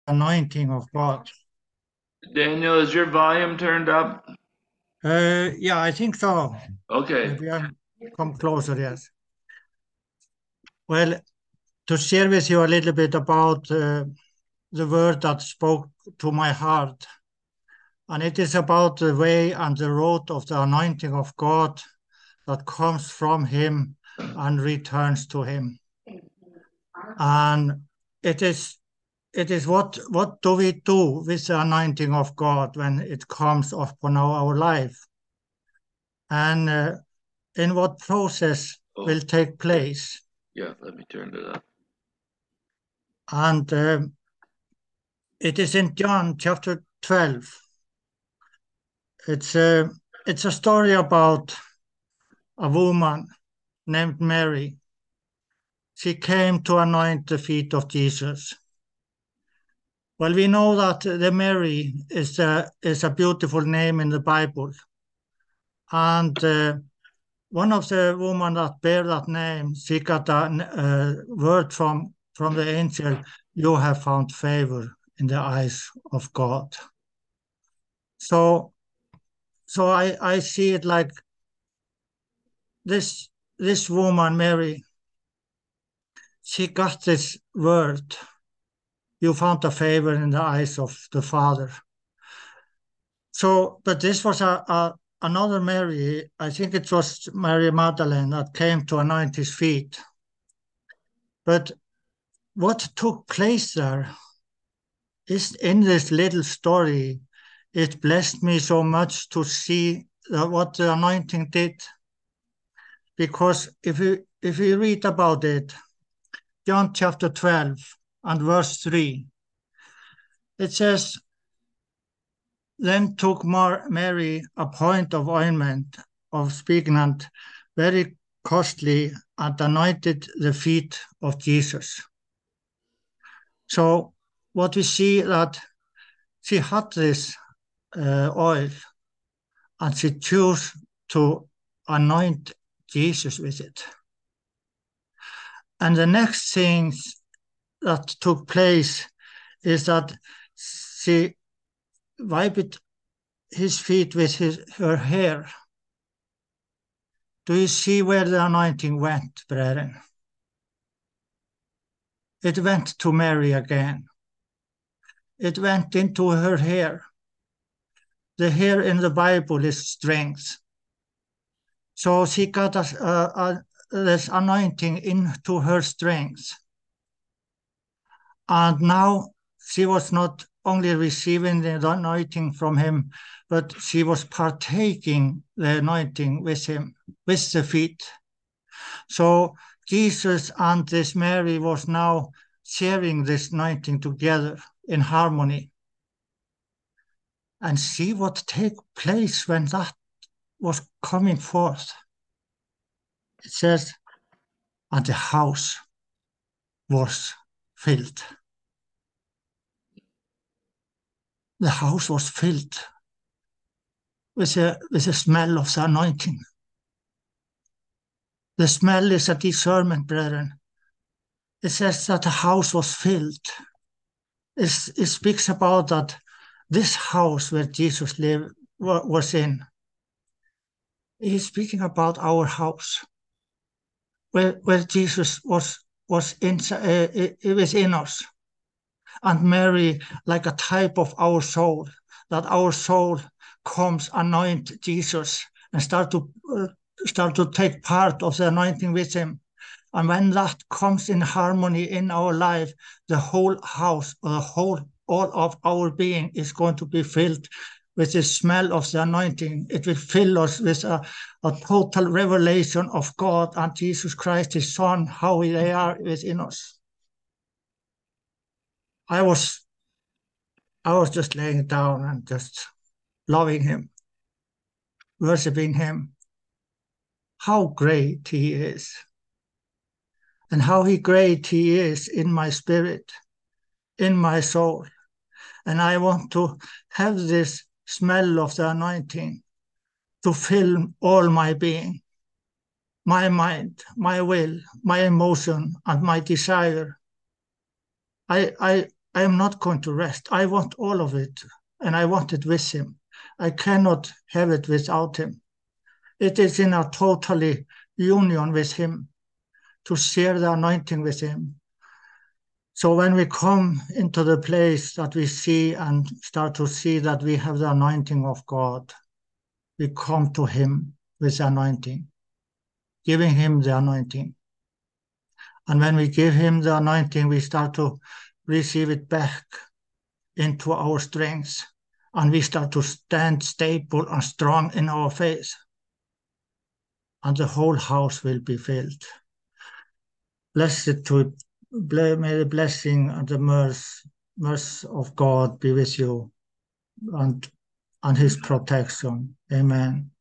anointing of God. Daniel, is your volume turned up? Yeah, I think so. Okay. Maybe I'm come closer, yes. Well, to share with you a little bit about the word that spoke to my heart, and it is about the way and the road of the anointing of God that comes from Him and returns to Him. And it is what do we do with the anointing of God when it comes upon our life, and in what process Oh, will take place. yeah, let me turn it up. And it is in John chapter 12. It's a, it's a story about a woman named Mary. She came to anoint the feet of Jesus. Well, we know that the Mary is a beautiful name in the Bible. And one of the women that bear that name, she got a word from the angel, you have found favor in the eyes of God. So I see it like this this woman, Mary, she got this word. You found a favor in the eyes of the Father. So, but this was another Mary. I think it was Mary Magdalene that came to anoint his feet. But what took place there is in this little story. It blessed me so much to see what the anointing did. Because if we read about it, John chapter 12 and verse 3, it says, then took Mary a point of ointment of spikenard, very costly, and anointed the feet of Jesus. So what we see that she had this oil and she chose to anoint Jesus with it. And the next thing that took place is that she wiped his feet with her hair. Do you see where the anointing went, brethren? It went to Mary again. It went into her hair. The hair in the Bible is strength. So she got this anointing into her strength. And now she was not only receiving the anointing from him, but she was partaking the anointing with him, with the feet. So Jesus and this Mary was now sharing this anointing together in harmony. And see what take place when that was coming forth. It says, and the house was filled. The house was filled with a smell of the anointing. The smell is a discernment, brethren. It says that the house was filled. It speaks about that this house where Jesus lived was in. He's speaking about our house, where Jesus was within us, and Mary like a type of our soul. That our soul comes anoint Jesus and start to take part of the anointing with him. And when that comes in harmony in our life, the whole house, or the whole, all of our being is going to be filled with the smell of the anointing. It will fill us with a total revelation of God and Jesus Christ, his Son, how they are within us. I was I was just laying down and just loving him, worshiping him. How great he is, and how great he is in my spirit, in my soul. And I want to have this smell of the anointing to fill all my being, my mind, my will, my emotion, and my desire. I I am not going to rest. I want all of it, and I want it with him. I cannot have it without him. It is in a totally union with him, to share the anointing with him. So when we come into the place that we see and start to see that we have the anointing of God, we come to him with the anointing, giving him the anointing. And when we give him the anointing, we start to receive it back into our strength, and we start to stand stable and strong in our faith, and the whole house will be filled. Blessed to may the blessing and the mercy of God be with you, and his protection. Amen.